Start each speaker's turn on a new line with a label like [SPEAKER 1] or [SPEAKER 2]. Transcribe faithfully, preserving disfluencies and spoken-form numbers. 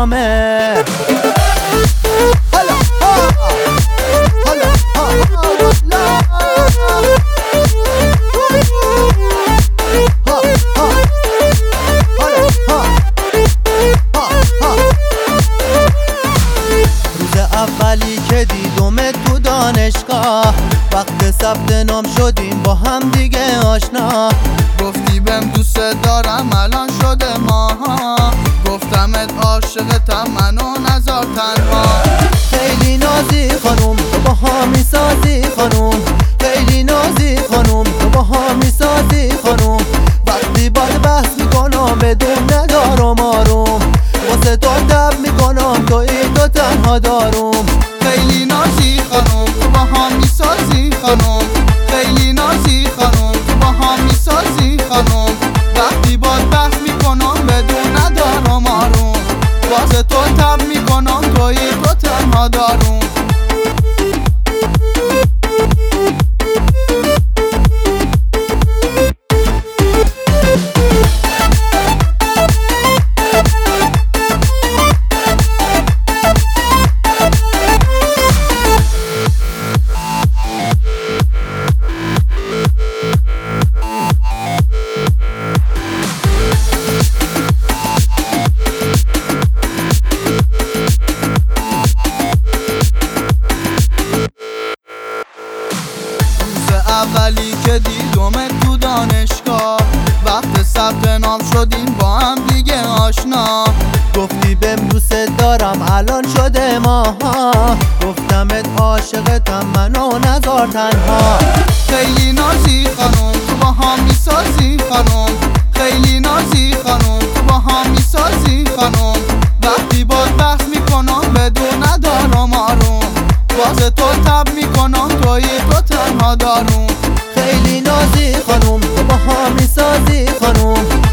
[SPEAKER 1] نامه. اولی که دیدم تو دانشگاه، وقت ثبت نام شدیم با هم دیگه آشنا.
[SPEAKER 2] گفتی بهم دوست دارم الان شده ماها، گفتمت عاشقتم منو نذار تنها.
[SPEAKER 1] خیلی نازی خانوم تو با ها میسازی خانوم، خیلی نازی خانوم تو با ها میسازی خانوم. وقتی باید بحث میکنم بدون ندارم آروم، واسه تو دب میکنم تو ای تو تنها داروم.
[SPEAKER 2] خیلی نازی خانوم تو با هم میسازی خانوم، خیلی نازی خانوم تو با هم میسازی خانوم. وقتی باید بحث میکنم بدون ندارم آروم، واسه تو تب میکنم تو ای تو تنها داروم. اولی که دیدم تو دانشگاه، وقت ثبت نام شدیم با هم دیگه آشنا.
[SPEAKER 1] گفتی بهم دوست دارم الان شده ماها، گفتمت عاشقتم منو نذار تنها.
[SPEAKER 2] خیلی نازی خانوم تو با هم میسازی خانوم، خیلی نازی خانوم تو با هم میسازی خانوم. وقتی باید بحث میکنم بدون ندارم آروم، واسه تو تب میکنم توی تو تنها داروم.
[SPEAKER 1] خیلی نازی خانوم تو با ها میسازی خانوم،